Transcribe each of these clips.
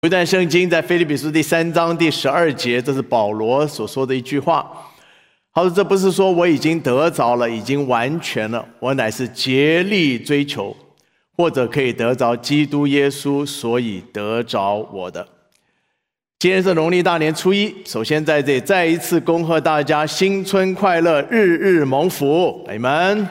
有一段圣经在腓立比书第3章第12节，这是保罗所说的一句话。他说：“这不是说我已经得着了，已经完全了，我乃是竭力追求，或者可以得着基督耶稣，所以得着我的。”今天是农历大年初一，首先在这里再一次恭贺大家新春快乐，日日蒙福，阿们。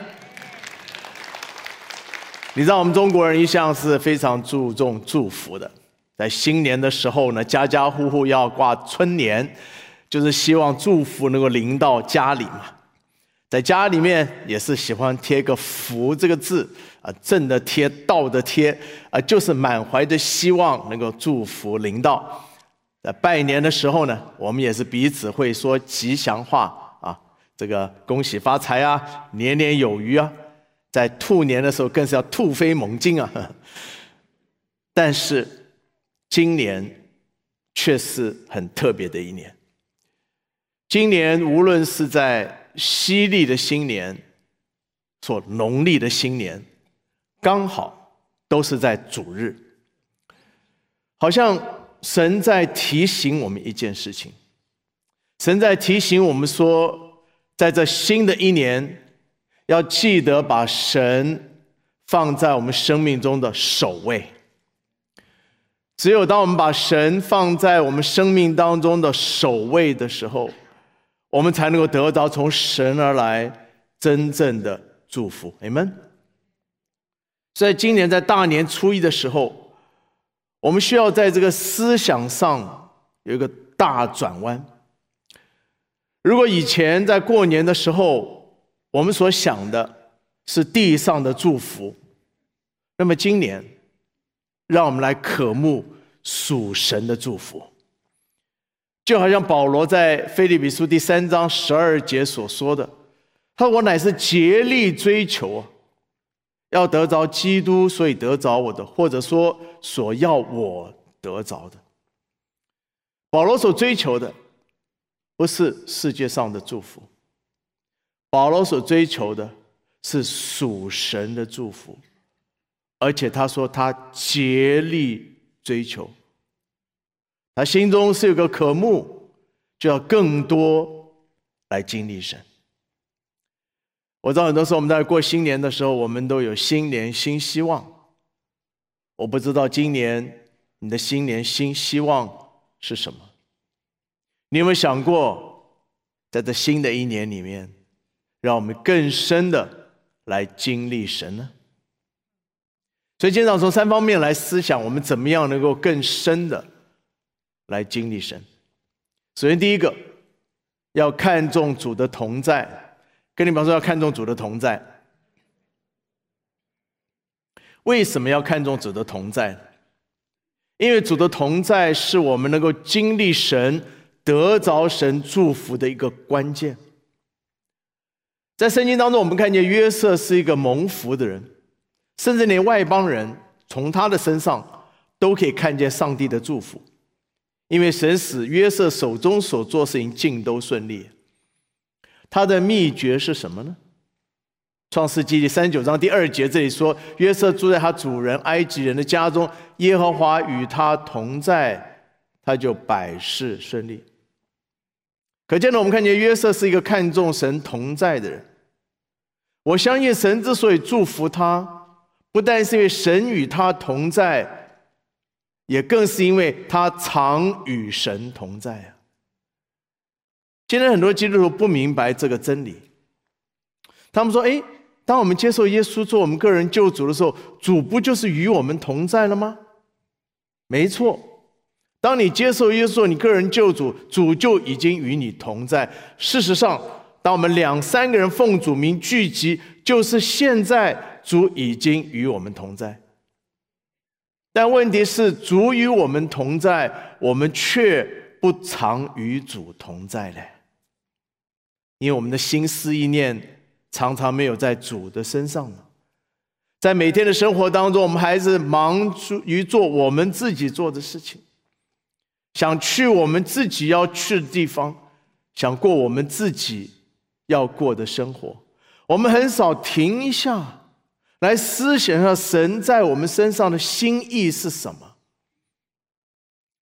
你知道我们中国人一向是非常注重祝福的，在新年的时候呢，家家户户要挂春联，就是希望祝福能够临到家里嘛。在家里面也是喜欢贴个福这个字啊，正的贴，倒的贴啊，就是满怀着希望能够祝福临到。在拜年的时候呢，我们也是彼此会说吉祥话啊，这个恭喜发财啊，年年有余啊。在兔年的时候更是要兔飞猛进啊。但是今年却是很特别的一年。今年无论是在西历的新年或农历的新年，刚好都是在主日。好像神在提醒我们一件事情，神在提醒我们说，在这新的一年要记得把神放在我们生命中的首位。只有当我们把神放在我们生命当中的首位的时候，我们才能够得到从神而来真正的祝福，阿们。所以今年在大年初一的时候，我们需要在这个思想上有一个大转弯。如果以前在过年的时候，我们所想的是地上的祝福，那么今年让我们来渴慕属神的祝福。就好像保罗在腓立比书第3章12节所说的，他说：“我乃是竭力追求，要得着基督，所以得着我的，或者说所要我得着的。”保罗所追求的不是世界上的祝福，保罗所追求的是属神的祝福，而且他说他竭力追求，他心中是有个渴慕，就要更多来经历神。我知道很多时候我们在过新年的时候，我们都有新年新希望。我不知道今年你的新年新希望是什么？你有没有想过，在这新的一年里面，让我们更深的来经历神呢？所以今天从3方面来思想，我们怎么样能够更深的来经历神。首先第一个，要看重主的同在。跟你们说，要看重主的同在。为什么要看重主的同在？因为主的同在是我们能够经历神、得着神祝福的一个关键。在圣经当中，我们看见约瑟是一个蒙福的人，甚至连外邦人从他的身上都可以看见上帝的祝福，因为神使约瑟手中所做事情尽都顺利。他的秘诀是什么呢？创世纪第39章第2节这里说，约瑟住在他主人埃及人的家中，耶和华与他同在，他就百事顺利。可见呢，我们看见约瑟是一个看重神同在的人。我相信神之所以祝福他，不但是因为神与他同在，也更是因为他常与神同在啊。现在很多基督徒不明白这个真理，他们说：“当我们接受耶稣做我们个人救主的时候，主不就是与我们同在了吗？”没错，当你接受耶稣做你个人救主，主就已经与你同在。事实上，当我们2、3个人奉主名聚集，就是现在主已经与我们同在。但问题是，主与我们同在，我们却不常与主同在嘞。因为我们的心思意念常常没有在主的身上呢。在每天的生活当中，我们还是忙于做我们自己做的事情，想去我们自己要去的地方，想过我们自己要过的生活。我们很少停一下来思想一下神在我们身上的心意是什么。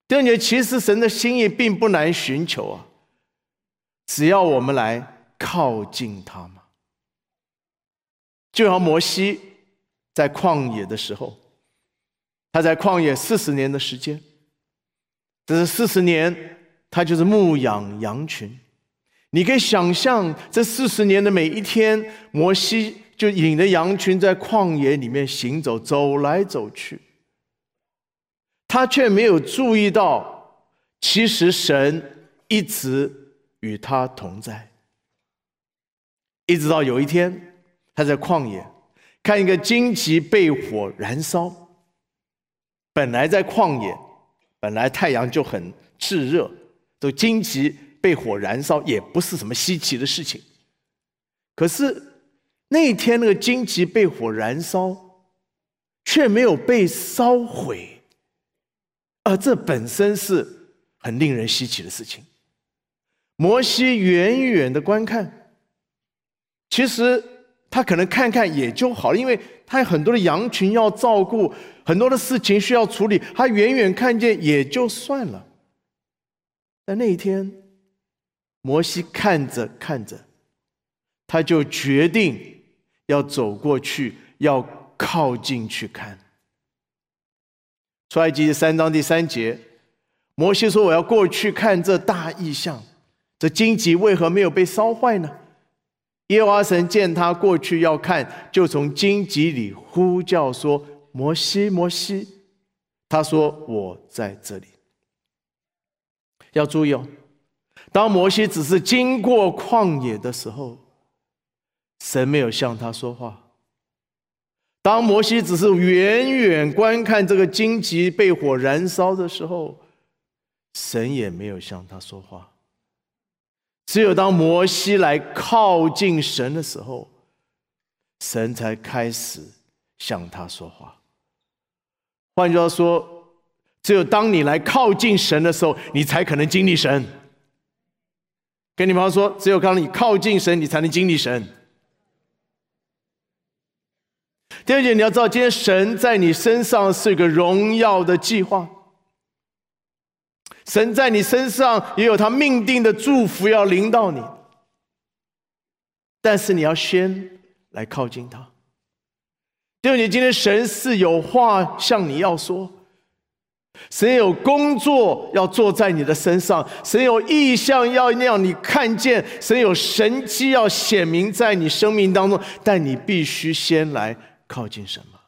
弟兄姐妹，其实神的心意并不难寻求啊，只要我们来靠近他嘛。就像摩西在旷野的时候，他在旷野40年的时间，这是40年，他就是牧养羊群。你可以想象，这40年的每一天，摩西就引着羊群在旷野里面行走，走来走去。他却没有注意到，其实神一直与他同在。一直到有一天，他在旷野看一个荆棘被火燃烧。本来在旷野，本来太阳就很炙热，这荆棘被火燃烧也不是什么稀奇的事情。可是那天那个荆棘被火燃烧，却没有被烧毁。而这本身是很令人稀奇的事情。摩西远远的观看，其实他可能看看也就好了，因为他有很多的羊群要照顾，很多的事情需要处理，他远远看见也就算了。但那一天，摩西看着看着，他就决定要走过去，要靠近去看。出埃及记3章第3节，摩西说：“我要过去看这大异象，这荆棘为何没有被烧坏呢？”耶和华神见他过去要看，就从荆棘里呼叫说：“摩西，摩西。”他说：“我在这里。”要注意哦，当摩西只是经过旷野的时候，神没有向他说话。当摩西只是远远观看这个荆棘被火燃烧的时候，神也没有向他说话。只有当摩西来靠近神的时候，神才开始向他说话。换句话说，只有当你来靠近神的时候，你才可能经历神。跟你朋友说，只有当你靠近神，你才能经历神。弟兄姐妹，你要知道，今天神在你身上是一个荣耀的计划。神在你身上也有他命定的祝福要临到你，但是你要先来靠近他。弟兄姐妹，今天神是有话向你要说，神有工作要做在你的身上，神有意象要让你看见，神有神迹要显明在你生命当中，但你必须先来靠近神嘛。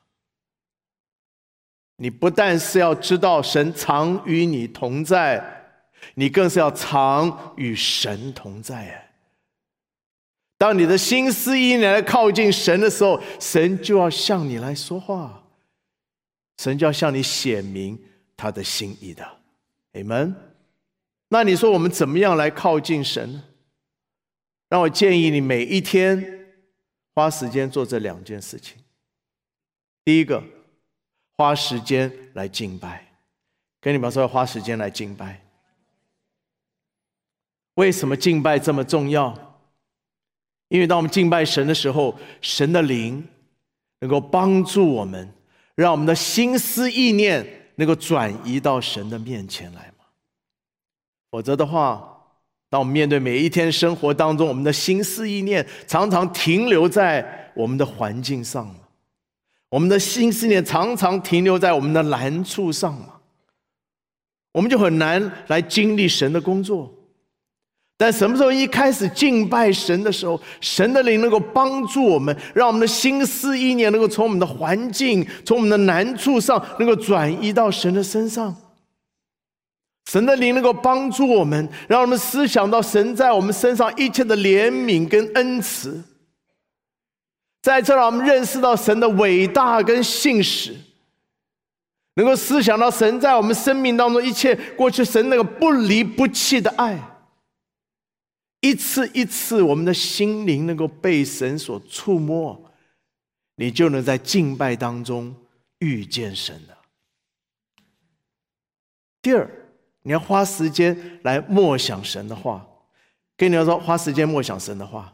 你不但是要知道神常与你同在，你更是要常与神同在。当你的心思意念来靠近神的时候，神就要向你来说话，神就要向你显明他的心意的。Amen。那你说我们怎么样来靠近神呢？让我建议你每一天花时间做这2件事情。第一个，花时间来敬拜。跟你们说，要花时间来敬拜。为什么敬拜这么重要？因为当我们敬拜神的时候，神的灵能够帮助我们，让我们的心思意念能够转移到神的面前来嘛。否则的话，当我们面对每一天生活当中，我们的心思意念常常停留在我们的环境上嘛，我们的心思念常常停留在我们的难处上嘛，我们就很难来经历神的工作。但什么时候一开始敬拜神的时候，神的灵能够帮助我们，让我们的心思意念能够从我们的环境，从我们的难处上能够转移到神的身上。神的灵能够帮助我们，让我们思想到神在我们身上一切的怜悯跟恩慈，在这让我们认识到神的伟大跟信实，能够思想到神在我们生命当中一切过去神那个不离不弃的爱。一次一次我们的心灵能够被神所触摸，你就能在敬拜当中遇见神了。第二，你要花时间来默想神的话。跟你要说，花时间默想神的话。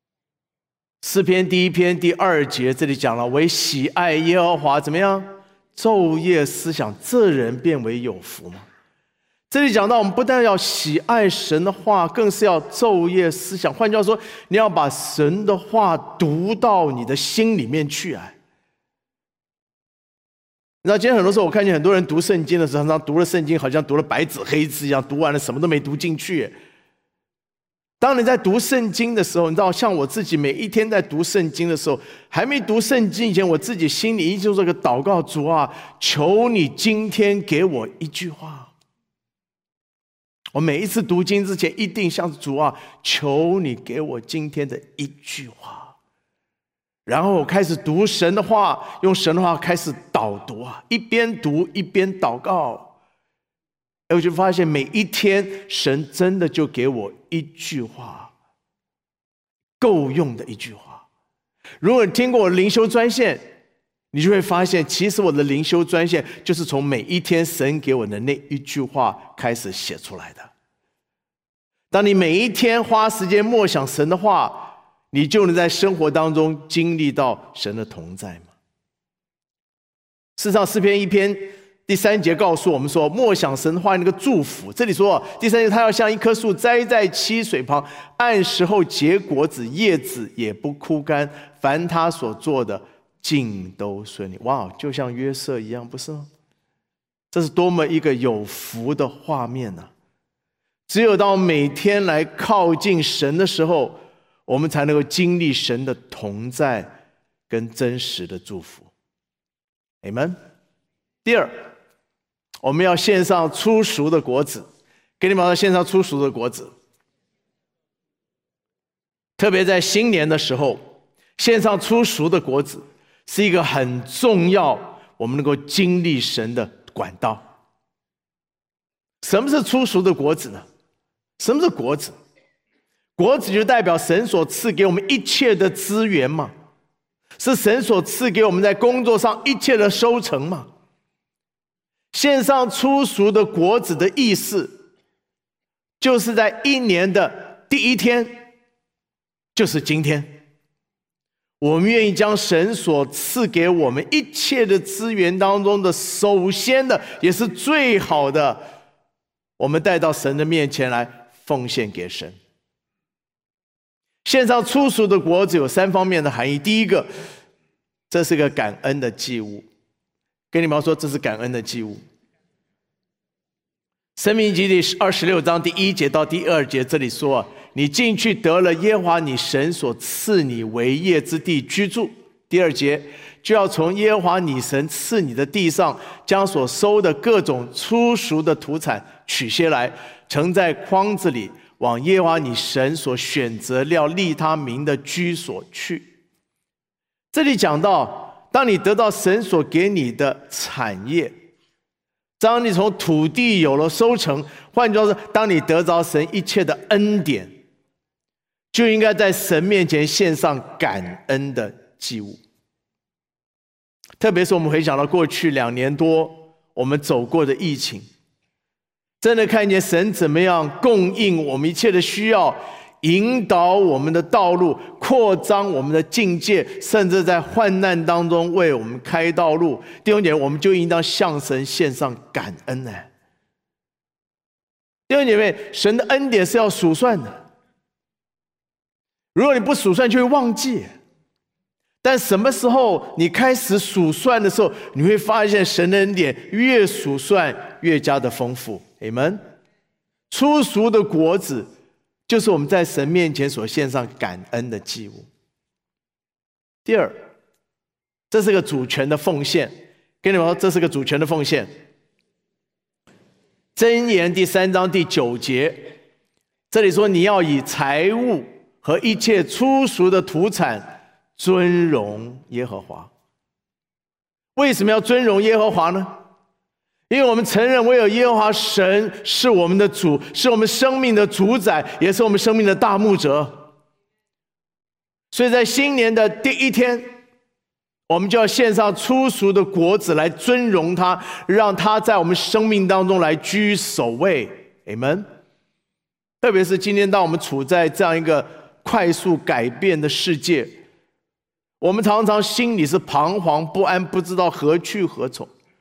诗篇第1篇第2节这里讲了，为喜爱耶和华怎么样？ 昼夜思想，这人变为有福吗？这里讲到，我们不但要喜爱神的话，更是要昼夜思想。换句话说，你要把神的话读到你的心里面去啊！你知道，今天很多时候我看见很多人读圣经的时候，常常读了圣经，好像读了白纸黑字一样，读完了什么都没读进去。当你在读圣经的时候，你知道，像我自己每一天在读圣经的时候，还没读圣经以前，我自己心里一直做个祷告：主啊，求你今天给我一句话。我每一次读经之前，一定向主啊，求你给我今天的一句话。然后我开始读神的话，用神的话开始导读啊，一边读一边祷告。我就发现每一天，神真的就给我一句话，够用的一句话。如果你听过我的灵修专线，你就会发现，其实我的灵修专线就是从每一天神给我的那一句话开始写出来的。当你每一天花时间默想神的话，你就能在生活当中经历到神的同在吗？事实上，诗篇1篇第3节告诉我们说，默想神话那个祝福。这里说第3节，他要像一棵树栽在溪水旁，按时候结果子，叶子也不枯干，凡他所做的尽都顺利。哇，就像约瑟一样，不是吗？这是多么一个有福的画面啊！只有当每天来靠近神的时候，我们才能够经历神的同在跟真实的祝福。Amen。第二，我们要献上初熟的果子，给你们要献上初熟的果子。特别在新年的时候，献上初熟的果子是一个很重要，我们能够经历神的管道。什么是初熟的果子呢？什么是果子？果子就代表神所赐给我们一切的资源嘛，是神所赐给我们在工作上一切的收成嘛。献上初熟的果子的意思，就是在一年的第一天，就是今天，我们愿意将神所赐给我们一切的资源当中的首先的，也是最好的，我们带到神的面前来奉献给神。献上初熟的果子有3方面的含义。第一个，这是个感恩的祭物。跟你们说，这是感恩的祭物。申命记第26章第1节到第2节，这里说，你进去得了耶和华你神所赐你为业之地居住。第2节，就要从耶和华你神赐你的地上，将所收的各种初熟的土产取些来，盛在筐子里，往耶和华你神所选择要立他名的居所去。这里讲到，当你得到神所给你的产业，当你从土地有了收成，换句话说，当你得着神一切的恩典，就应该在神面前献上感恩的祭物。特别是我们回想到过去2年多我们走过的疫情，真的看见神怎么样供应我们一切的需要，引导我们的道路，扩张我们的境界，甚至在患难当中为我们开道路。弟兄姐妹，我们就应当向神献上感恩呢。弟兄姐妹，神的恩典是要数算的，如果你不数算就会忘记。但什么时候你开始数算的时候，你会发现神的恩典越数算越加的丰富。Amen。初熟的果子就是我们在神面前所献上感恩的祭物。第二，这是个主权的奉献。跟你们说，这是个主权的奉献。箴言第3章第9节，这里说，你要以财物和一切初熟的土产尊荣耶和华。为什么要尊荣耶和华呢？因为我们承认唯有耶和华神是我们的主，是我们生命的主宰，也是我们生命的大牧者。所以在新年的第一天，我们就要献上初熟的果子来尊荣他，让他在我们生命当中来居首位。Amen。特别是今天当我们处在这样一个快速改变的世界，我们常常心里是彷徨不安，不知道何去何从。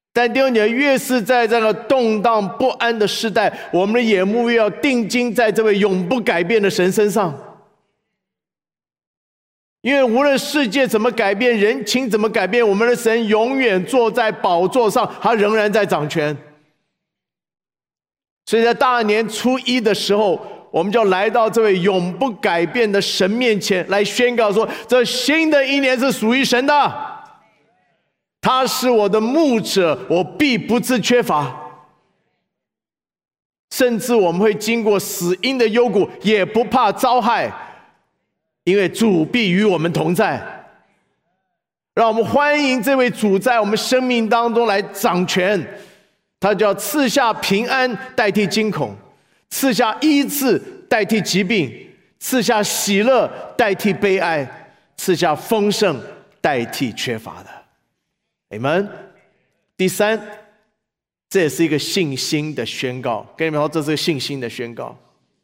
但弟兄姐妹，越是在这个动荡不安的时代，我们的眼目越要定睛在这位永不改变的神身上。因为无论世界怎么改变，人情怎么改变，我们的神永远坐在宝座上，他仍然在掌权。所以在大年初一的时候，我们就来到这位永不改变的神面前，来宣告说，这新的一年是属于神的，他是我的牧者，我必不致缺乏。甚至我们会经过死荫的幽谷，也不怕遭害，因为主必与我们同在。让我们欢迎这位主在我们生命当中来掌权，他就要赐下平安代替惊恐，赐下医治代替疾病，赐下喜乐代替悲哀，赐下丰盛代替缺乏的。Amen。第三，这也是一个信心的宣告。跟你们说，这是个信心的宣告。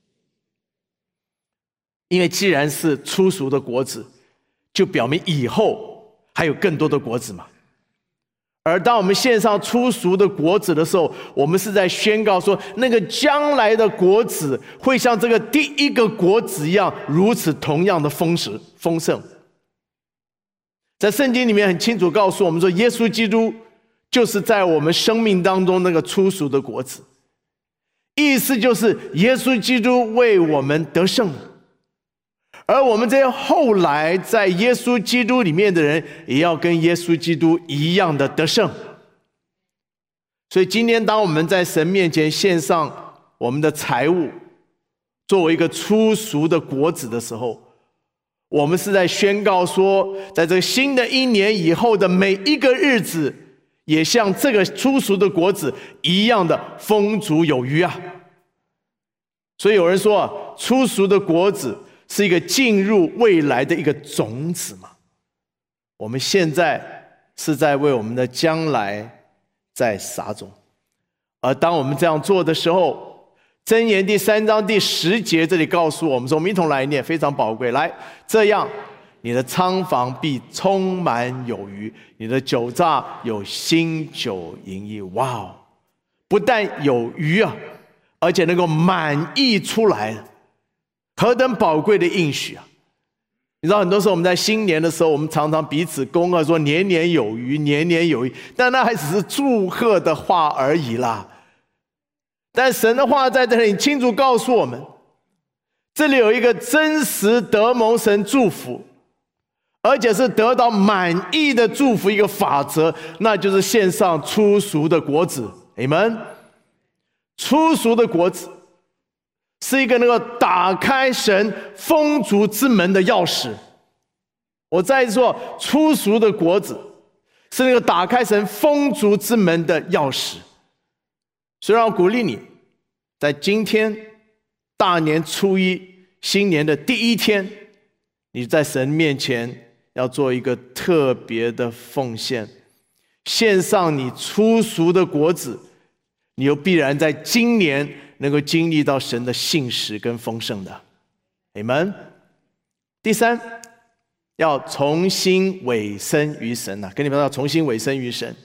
因为既然是初熟的果子，就表明以后还有更多的果子嘛。而当我们献上初熟的果子的时候，我们是在宣告说，那个将来的果子会像这个第一个果子一样，如此同样的丰盛。在圣经里面很清楚告诉我们说，耶稣基督就是在我们生命当中那个初熟的果子，意思就是耶稣基督为我们得胜，而我们这些后来在耶稣基督里面的人，也要跟耶稣基督一样的得胜。所以今天当我们在神面前献上我们的财物，作为一个初熟的果子的时候，我们是在宣告说，在这个新的一年以后的每一个日子，也像这个初熟的果子一样的丰足有余啊。所以有人说，初熟的果子是一个进入未来的一个种子嘛。我们现在是在为我们的将来在撒种。而当我们这样做的时候，箴言第3章第10节这里告诉我们说，我们一同来念，非常宝贵。来，这样你的仓房必充满有余，你的酒榨有新酒盈溢。哇哦，不但有余啊，而且能够满溢出来，何等宝贵的应许啊！你知道，很多时候我们在新年的时候，我们常常彼此恭贺说年年有余，年年有余，但那还只是祝贺的话而已啦。但神的话在这里清楚告诉我们，这里有一个真实得蒙神祝福，而且是得到满意的祝福，一个法则，那就是献上初熟的果子。Amen。初熟的果子是一个能够打开神丰足之门的钥匙。我再一次说，初熟的果子是那个打开神丰足之门的钥匙。所以让我鼓励你，在今天大年初一，新年的第一天，你在神面前要做一个特别的奉献，献上你初熟的果子，你又必然在今年能够经历到神的信实跟丰盛的。Amen。第三，要重新委身于神啊，跟你们要重新委身于神。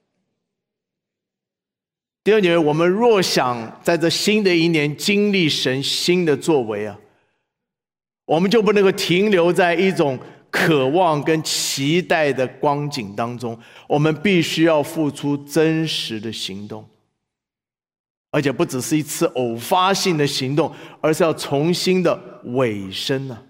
弟兄姐妹，我们若想在这新的一年经历神新的作为啊，我们就不能够停留在一种渴望跟期待的光景当中，我们必须要付出真实的行动，而且不只是一次偶发性的行动，而是要重新的委身啊。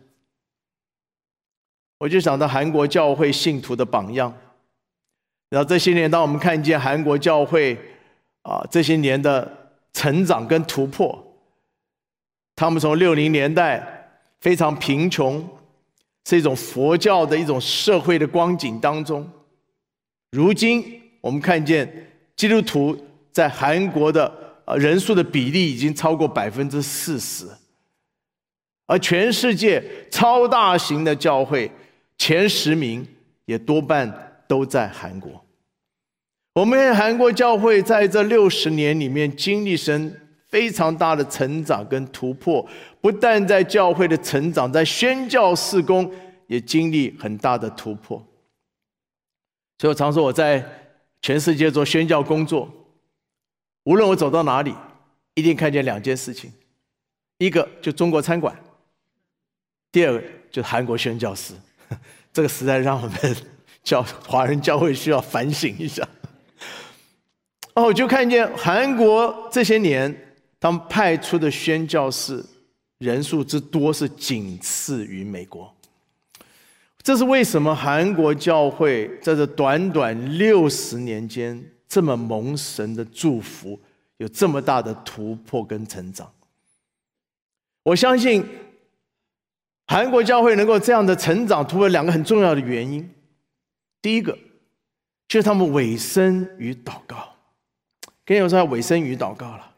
我就想到韩国教会信徒的榜样，然后这些年当我们看见韩国教会这些年的成长跟突破，他们从60年代非常贫穷，是一种佛教的一种社会的光景当中，如今我们看见基督徒在韩国的人数的比例已经超过40%，而全世界超大型的教会前10名也多半都在韩国。我们看韩国教会在这60年里面经历神非常大的成长跟突破，不但在教会的成长，在宣教事工也经历很大的突破。所以我常说，我在全世界做宣教工作，无论我走到哪里，一定看见2件事情：一个就中国餐馆，第二个就是韩国宣教士。这个实在让我们华人教会需要反省一下。我就看见韩国这些年他们派出的宣教士人数之多是仅次于美国。这是为什么韩国教会在这短短60年间这么蒙神的祝福，有这么大的突破跟成长。我相信韩国教会能够这样的成长，突破2个很重要的原因。第一个就是他们委身于祷告。跟你说要委身于祷告了。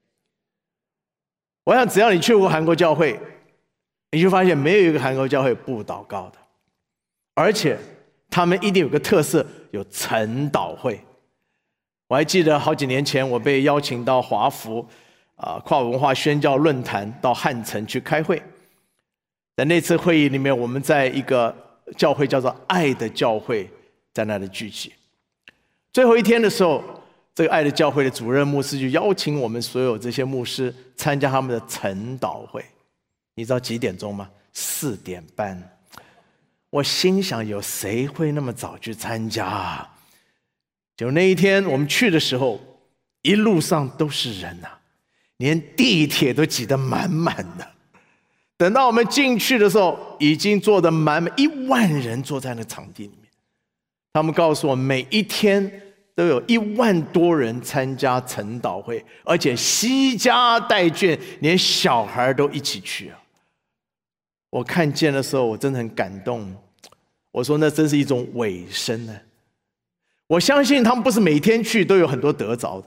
我想只要你去过韩国教会，你就发现没有一个韩国教会不祷告的，而且他们一定有个特色，有晨祷会。我还记得好几年前，我被邀请到华福跨文化宣教论坛到汉城去开会。在那次会议里面，我们在一个教会叫做爱的教会，在那里聚集。最后一天的时候，这个爱的教会的主任牧师就邀请我们所有这些牧师参加他们的晨祷会。你知道几点钟吗？4点半。我心想，有谁会那么早去参加啊？就那一天我们去的时候，一路上都是人啊，连地铁都挤得满满的。等到我们进去的时候，已经坐得满满，1万人坐在那场地里面。他们告诉我，每一天都有1万多人参加晨祷会，而且携家带眷，连小孩都一起去啊！我看见的时候，我真的很感动。我说，那真是一种委身呢。我相信他们不是每天去都有很多得着的。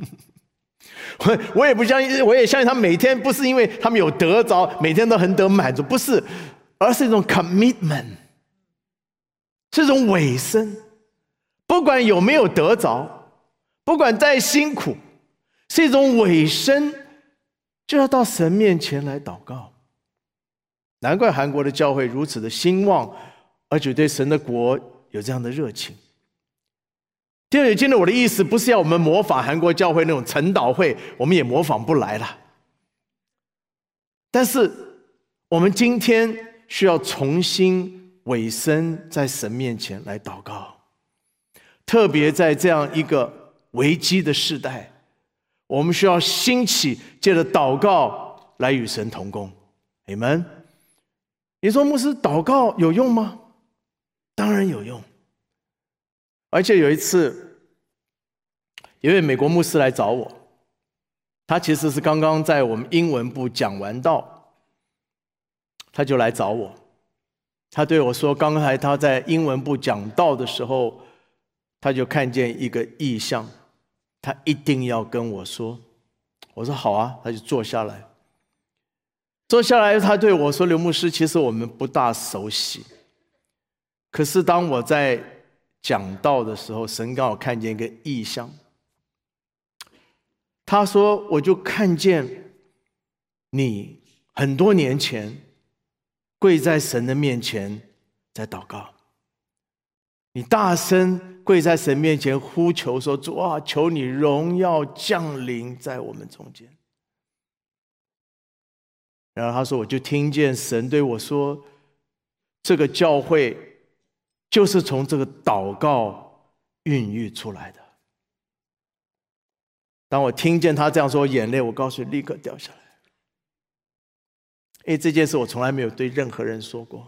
我也不相信，我也相信他们每天不是因为他们有得着，每天都很得满足，不是，而是一种 commitment， 是一种委身。不管有没有得着，不管再辛苦，是一种委身，就要到神面前来祷告。难怪韩国的教会如此的兴旺，而且对神的国有这样的热情。弟兄姐妹，今天我的意思不是要我们模仿韩国教会那种晨祷会，我们也模仿不来了。但是我们今天需要重新委身在神面前来祷告，特别在这样一个危机的世代，我们需要兴起，借着祷告来与神同工。你们，你说牧师祷告有用吗？当然有用。而且有一次，有一位美国牧师来找我，他其实是刚刚在我们英文部讲完道，他就来找我。他对我说，刚才他在英文部讲道的时候，他就看见一个异象，他一定要跟我说。我说好啊，他就坐下来。坐下来，他对我说：“刘牧师，其实我们不大熟悉，可是当我在讲道的时候，神刚好看见一个异象。他说，我就看见你很多年前跪在神的面前在祷告，你大声跪在神面前呼求说，主啊，求你荣耀降临在我们中间。然后他说，我就听见神对我说，这个教会就是从这个祷告孕育出来的。当我听见他这样说，眼泪我告诉你立刻掉下来。因为这件事我从来没有对任何人说过，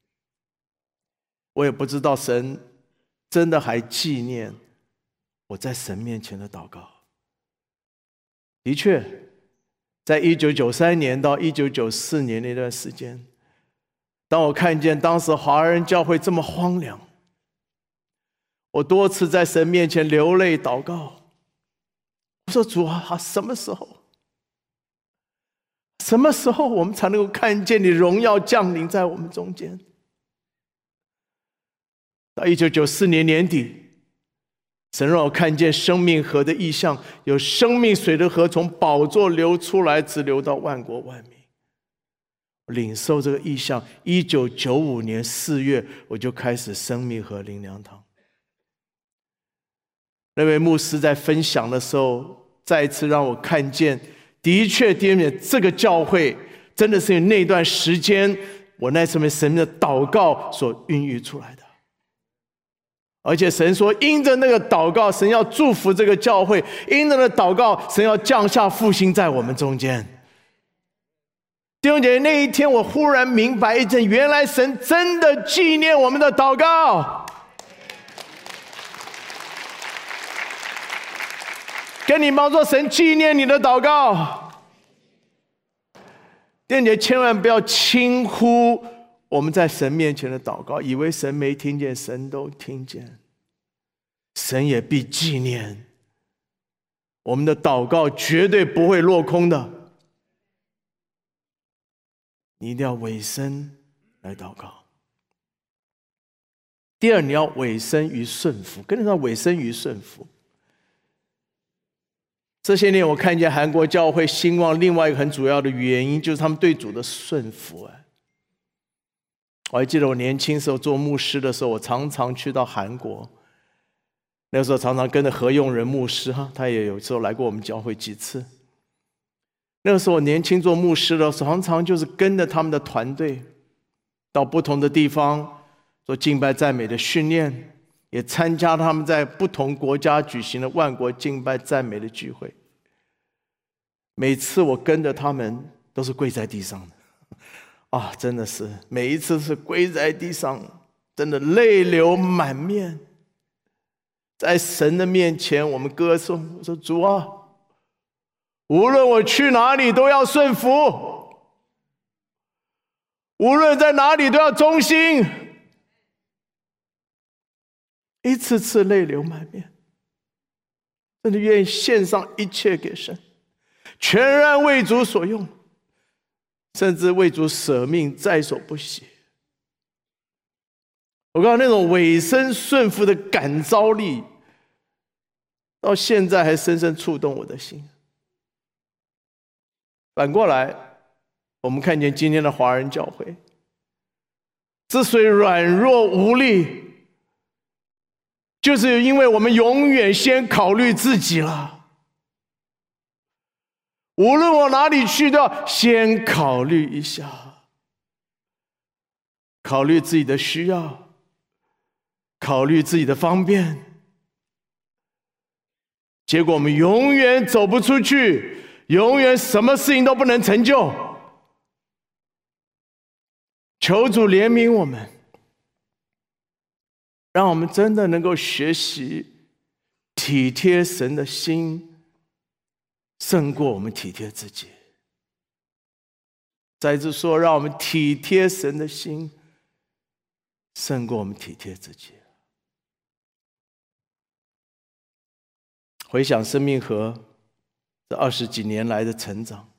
我也不知道神真的还纪念我在神面前的祷告。的确，在1993年到1994年那段时间，当我看见当时华人教会这么荒凉，我多次在神面前流泪祷告。我说，主啊，什么时候我们才能够看见你荣耀降临在我们中间？到1994年年底，神让我看见生命河的异象，有生命水的河从宝座流出来，直流到万国万民。领受这个异象，1995年4月我就开始生命河灵粮堂。 那位牧师在分享的时候，再一次让我看见，的确，弟兄姐妹，这个教会真的是那段时间，我那次神的祷告所孕育出来的。而且神说，因着那个祷告，神要祝福这个教会；因着那个祷告，神要降下复兴在我们中间。弟兄姐妹，那一天我忽然明白一件，原来神真的纪念我们的祷告。跟你帮说，神纪念你的祷告。弟兄姐妹，千万不要轻忽我们在神面前的祷告，以为神没听见，神都听见。神也必纪念我们的祷告，绝对不会落空的。你一定要委身来祷告。第二，你要委身于顺服，跟着他委身于顺服。这些年我看见韩国教会兴旺，另外一个很主要的原因就是他们对主的顺服。我还记得我年轻时候做牧师的时候，我常常去到韩国，那个时候常常跟着何用仁牧师，他也有时候来过我们教会几次。那个时候我年轻做牧师的时候，常常就是跟着他们的团队到不同的地方做敬拜赞美的训练，也参加他们在不同国家举行的万国敬拜赞美的聚会。每次我跟着他们都是跪在地上的，真的是每一次是跪在地上，真的泪流满面。在神的面前我们歌颂，我说主啊，无论我去哪里都要顺服，无论在哪里都要忠心。一次次泪流满面，真的愿意献上一切给神，全然为主所用，甚至为主舍命在所不惜。我告诉你，那种委身顺服的感召力，到现在还深深触动我的心。反过来，我们看见今天的华人教会之所以软弱无力，就是因为我们永远先考虑自己了。无论往哪里去，都要先考虑一下，考虑自己的需要，考虑自己的方便。结果我们永远走不出去，永远什么事情都不能成就。求主怜悯我们，让我们真的能够学习体贴神的心，胜过我们体贴自己。再次说，让我们体贴神的心，胜过我们体贴自己。回想生命河这20几年来的成长，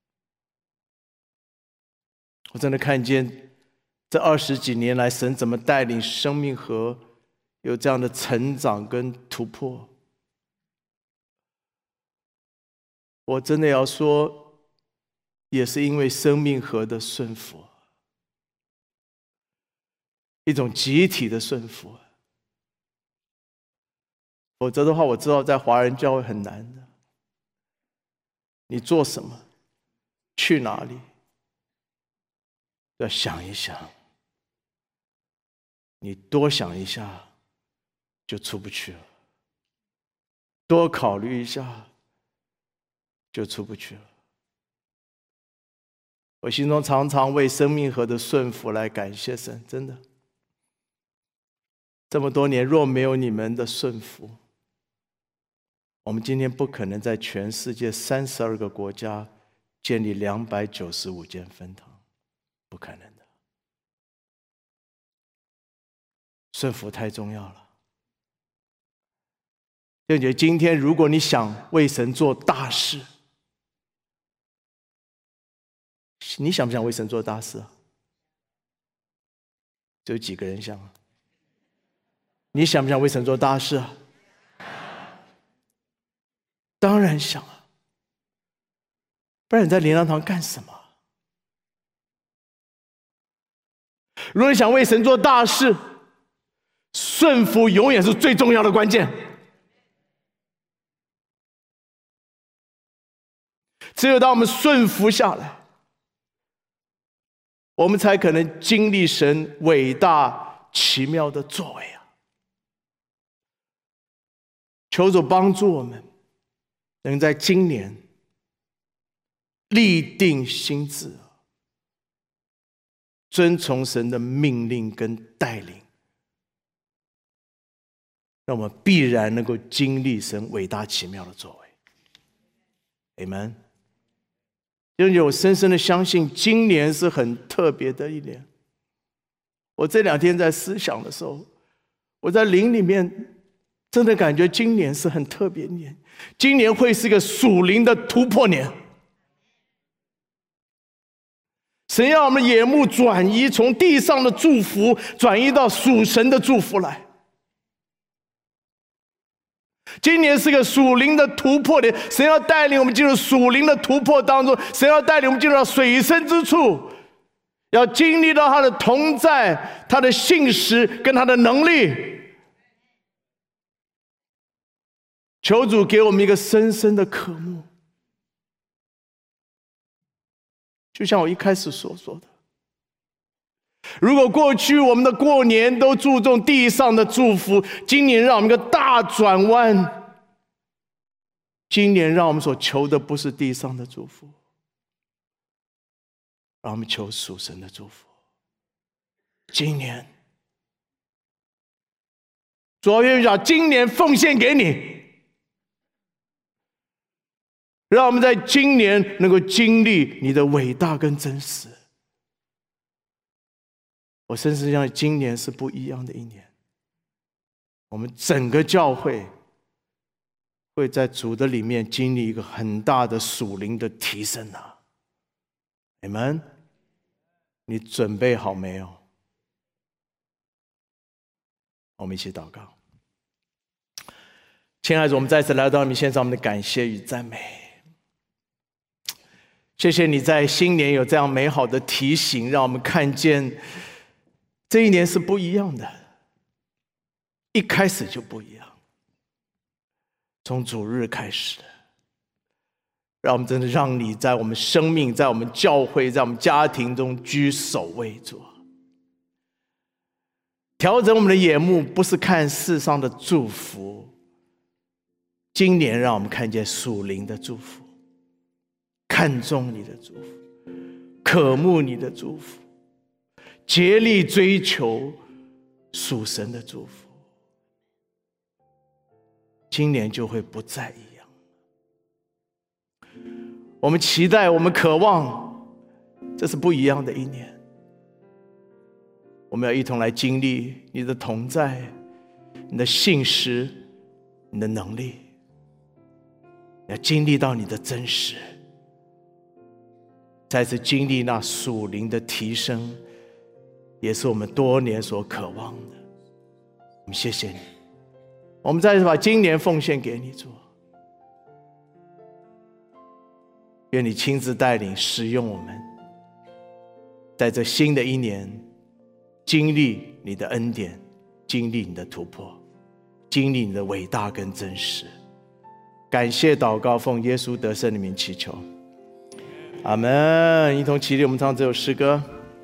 我真的看见这20几年来神怎么带领生命河有这样的成长跟突破。我真的要说，也是因为生命河的顺服，一种集体的顺服。否则的话，我知道在华人教会很难的。你做什么，去哪里，要想一想。你多想一下，就出不去了；多考虑一下，就出不去了。我心中常常为生命河的顺服来感谢神，真的。这么多年，若没有你们的顺服，我们今天不可能在全世界32个国家建立295间分堂，不可能的。顺服太重要了。弟兄姐妹，今天如果你想为神做大事，你想不想为神做大事啊？只有几个人想啊？你想不想为神做大事啊？当然想啊，不然你在灵粮堂干什么？如果你想为神做大事，顺服永远是最重要的关键。 只有当我们顺服下来，我们才可能经历神伟大奇妙的作为啊！求主帮助我们，能在今年立定心志，遵从神的命令跟带领，让我们必然能够经历神伟大奇妙的作为。Amen。因为我深深的相信，今年是很特别的一年。我这2天在思想的时候，我在灵里面真的感觉今年是很特别的年，今年会是一个属灵的突破年。神要我们眼目转移，从地上的祝福转移到属神的祝福来。今年是个属灵的突破点，神要带领我们进入属灵的突破当中，神要带领我们进入到水深之处，要经历到他的同在，他的信实跟他的能力。求主给我们一个深深的渴慕，就像我一开始所说的，如果过去我们的过年都注重地上的祝福，今年让我们一个大转弯。今年让我们所求的不是地上的祝福，让我们求属神的祝福。今年主要愿意把今年奉献给你，让我们在今年能够经历你的伟大跟真实。我深深相信今年是不一样的一年，我们整个教会会在主的里面经历一个很大的属灵的提升啊！你们，你准备好没有？我们一起祷告。亲爱的主，我们再次来到你献上我们的感谢与赞美。谢谢你在新年有这样美好的提醒，让我们看见这一年是不一样的，一开始就不一样，从主日开始的，让我们真的让你在我们生命，在我们教会，在我们家庭中居首位，主，调整我们的眼目，不是看世上的祝福，今年让我们看见属灵的祝福，看重你的祝福，渴慕你的祝福，竭力追求属神的祝福，今年就会不再一样。我们期待，我们渴望，这是不一样的一年。我们要一同来经历你的同在，你的信实，你的能力，要经历到你的真实，再次经历那属灵的提升，也是我们多年所渴望的。我们谢谢你，我们再次把今年奉献给你，主，愿你亲自带领使用我们，在这新的一年经历你的恩典，经历你的突破，经历你的伟大跟真实。感谢祷告，奉耶稣得胜的名祈求，阿们。一同起立，我们唱这首诗歌。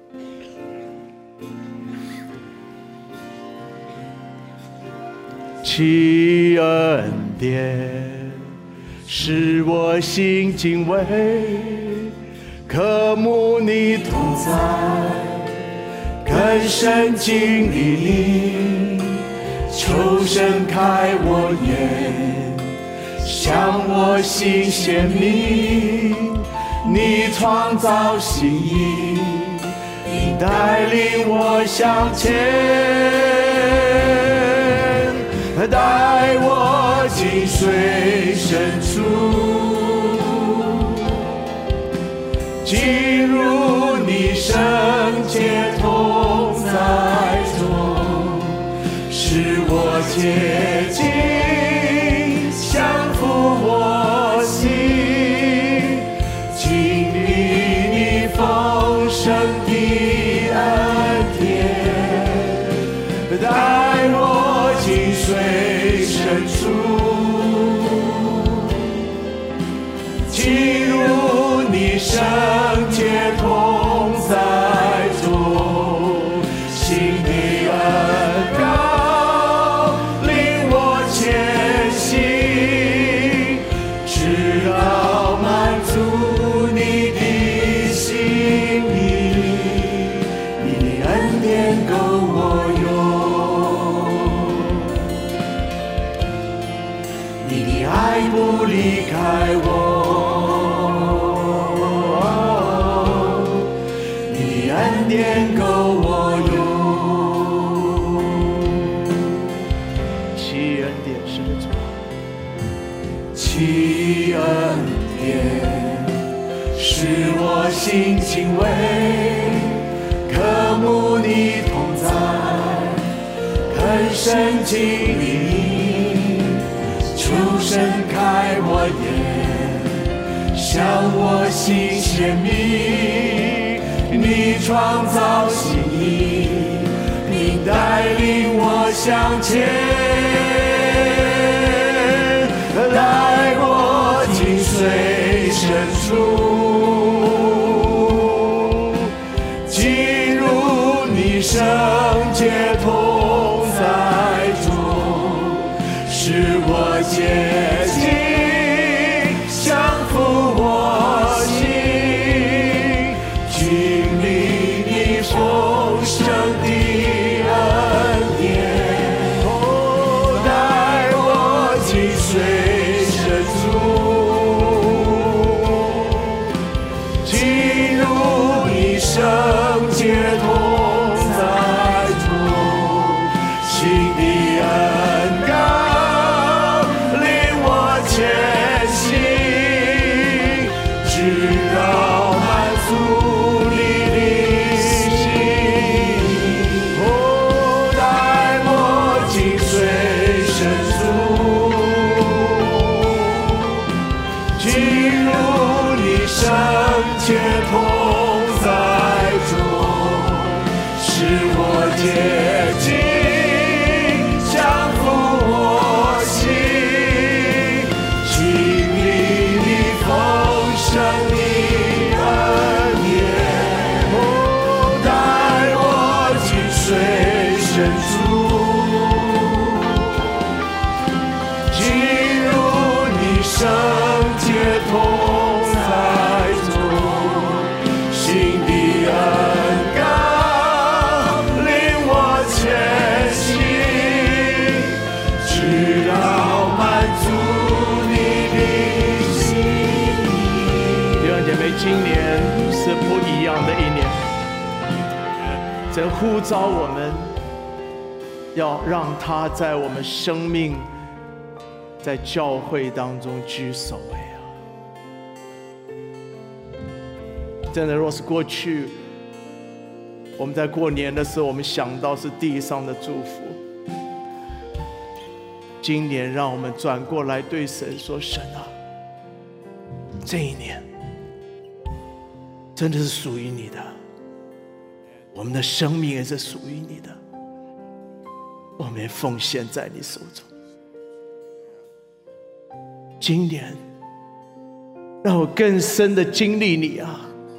其恩典使我心敬畏，渴慕你同在，更深经历你，求神开我眼，向我心显明，你创造心意，你带领我向前，带我进水深处，进入你圣洁同在中，使我洁净，降服我心，经历你丰盛的恩典，带我进水深处，进入你圣洁同在中，心的恩膏领我前行，直到满足你的心意，你的恩典够我用，你的爱不离开我，恩典够我用，奇恩典是的主，奇恩典使我心敬畏，渴慕你同在，更深经历，求伸开我眼，向我心显明。你创造心意，并带领我向前，带我进水深处，进入你圣洁同在中，使我洁净，降服我心。丰盛的恩典，带我进水深处，进入你圣洁同在中，新的恩膏领我前行，直到满足你的圣洁同在中，使我洁净，降服我心，经历你丰盛的恩典，带我进水深处，进入你圣洁同今年是不一样的一年，神呼召我们要让他在我们生命在教会当中居首位啊！真的，若是过去我们在过年的时候，我们想到是地上的祝福，今年让我们转过来对神说：神啊，这一年真的是属于你的，我们的生命也是属于你的，我们也奉献在你手中。今年让我更深的经历你啊！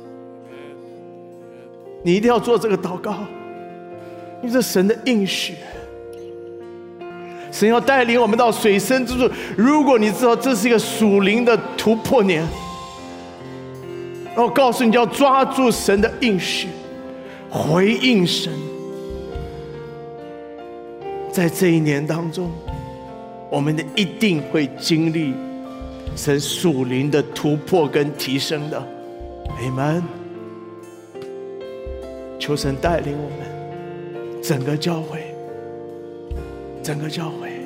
你一定要做这个祷告，因为这神的应许，神要带领我们到水深之处。如果你知道这是一个属灵的突破年，我告诉你，要抓住神的应许，回应神。在这一年当中，我们一定会经历神属灵的突破跟提升的。阿们。求神带领我们整个教会，整个教会，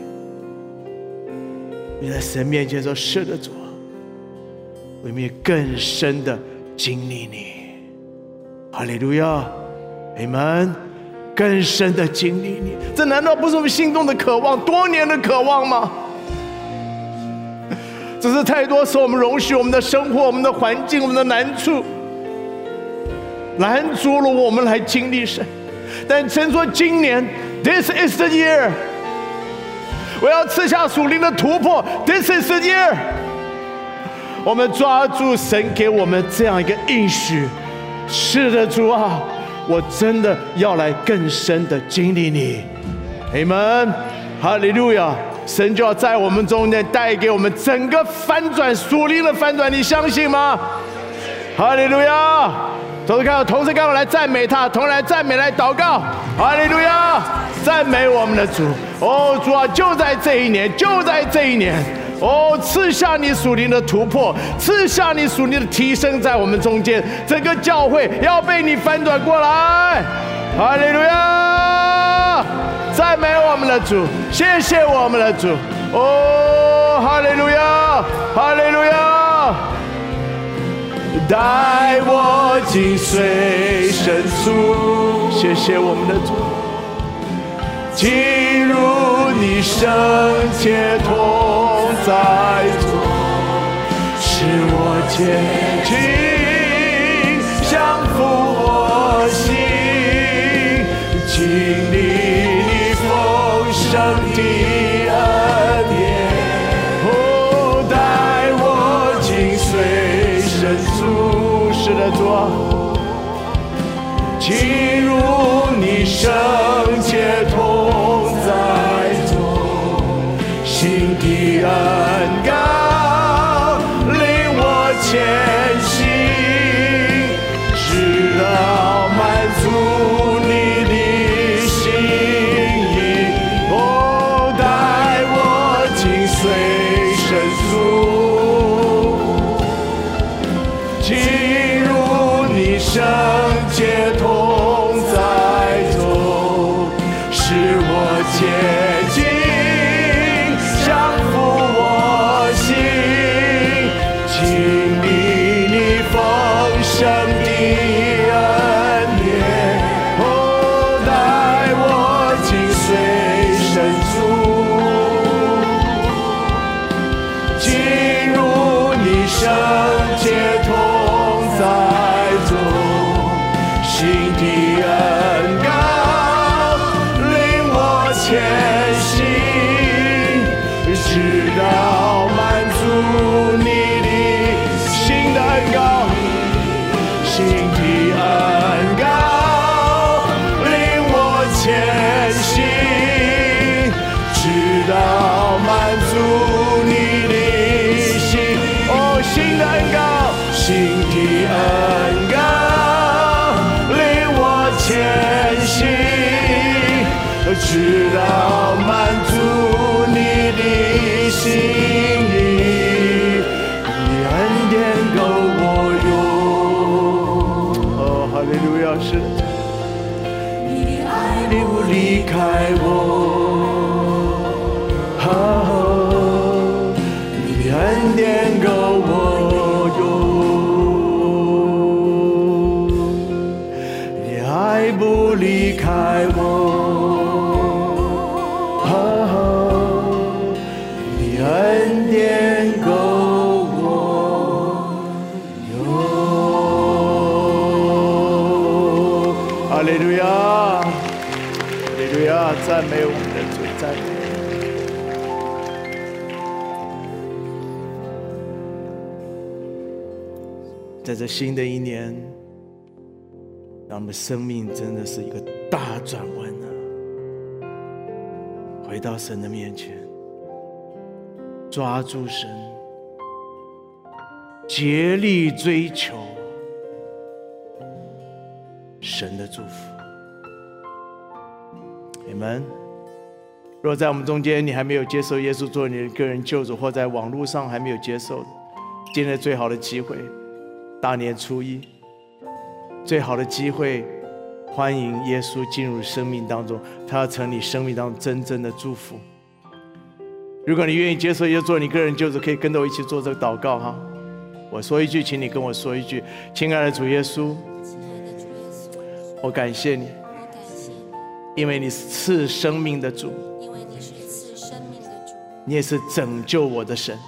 你在神面前说：是的，主，我们更深的经历你。哈利路亚，阿们。更深的经历你，这难道不是我们心中的渴望，多年的渴望吗？只是太多时候我们容许我们的生活、我们的环境、我们的难处拦阻了我们来经历神。但神说，今年 This is the year， 我要赐下属灵的突破。 This is the year， 我们抓住神给我们这样一个应许。是的，主啊，我真的要来更深的经历你。阿们，哈利路亚！神就要在我们中间带给我们整个翻转，属灵的翻转，你相信吗？哈利路亚！同时看我来赞美他，同来赞美来祷告。哈利路亚！赞美我们的主。哦，主啊，就在这一年，就在这一年。哦，赐下你属灵的突破，赐下你属灵的提升，在我们中间，整个教会要被你翻转过来。哈利路亚！赞美我们的主，谢谢我们的主。哦，哈利路亚，哈利路亚！带我紧随深处，谢谢我们的主。进入你圣洁同在中，使我前进，降服我心，经历你丰盛的恩典。哦，带我紧随深处，是的，主啊，进入你圣洁同在中，新的恩膏领我前行，直到满足你的心意。哦，带我紧随深处，进入你圣洁同在中，使我前进，降服我心，经历你丰盛的恩典。哦，带我紧随深处，进入你圣洁同在中，新的恩膏领我前行，直到满足你的新的恩膏，新的恩膏领我前行，直到满足你的心。哦，新的恩膏，新的恩膏领我前行，直到满足你的心意。你恩典够我用。哦，哈利路亚！是的，你的爱不离开我。哦，你的恩典够我用，你爱不离开我。你恩典够我用。哈利路亚，哈利路亚！赞美我们的主，赞美。在这新的一年，让我们生命真的是一个大转弯啊！回到神的面前，抓住神，竭力追求神的祝福。阿们。若在我们中间你还没有接受耶稣做你的个人救主，或在网络上还没有接受的，今天最好的机会，大年初一，最好的机会，欢迎耶稣进入生命当中，他要成你生命当中真正的祝福。如果你愿意接受耶稣做你个人救主，可以跟着我一起做这个祷告哈。我说一句，请你跟我说一句：亲爱的主耶稣，我感谢你，因为你是赐生命的主，你也是拯救我的神，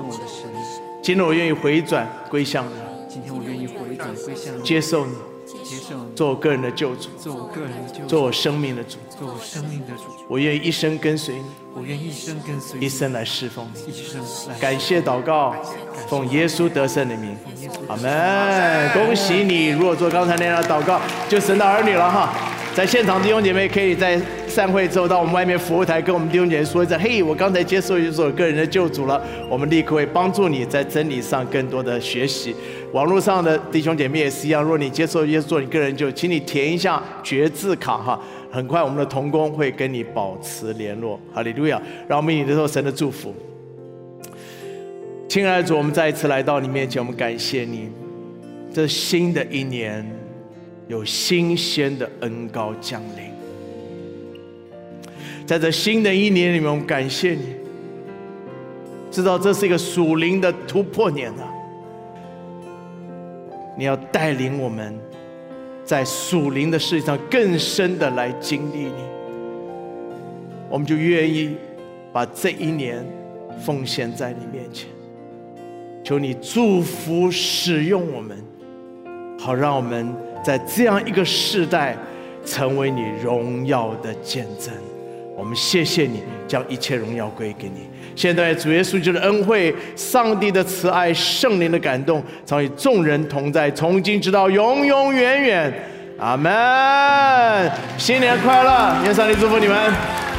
今天我愿意回转归向你，接受你， 接受你， 做我个人的救主， 做我个人的救主， 做我生命的主。 做我生命的主。 我愿意一生跟随你， 我愿一生跟随你， 一生来侍奉你。 一生来感谢祷告，奉耶稣得胜的名，阿门。恭喜你！如果做刚才那样的祷告，就神的儿女了哈。在现场弟兄姐妹可以在散会之后到我们外面服务台跟我们弟兄姐妹说一声：嘿，我刚才接受耶稣个人的救主了。我们立刻会帮助你在真理上更多的学习。网络上的弟兄姐妹也是一样，如果你接受耶稣做你个人救，请你填一下决志卡哈。很快我们的同工会跟你保持联络。哈利路亚！让我们领受神的祝福。亲爱的主，我们再一次来到你面前，我们感谢你。这新的一年有新鲜的恩膏降临，在这新的一年里面，我们感谢你，知道这是一个属灵的突破年啊！你要带领我们在属灵的事情上更深的来经历你，我们就愿意把这一年奉献在你面前，求你祝福使用我们，好让我们在这样一个世代成为你荣耀的见证。我们谢谢你，将一切荣耀归给你。现在主耶稣基督的恩惠、上帝的慈爱、圣灵的感动，常与众人同在，从今直到永永远远。阿门。新年快乐！愿上帝祝福你们。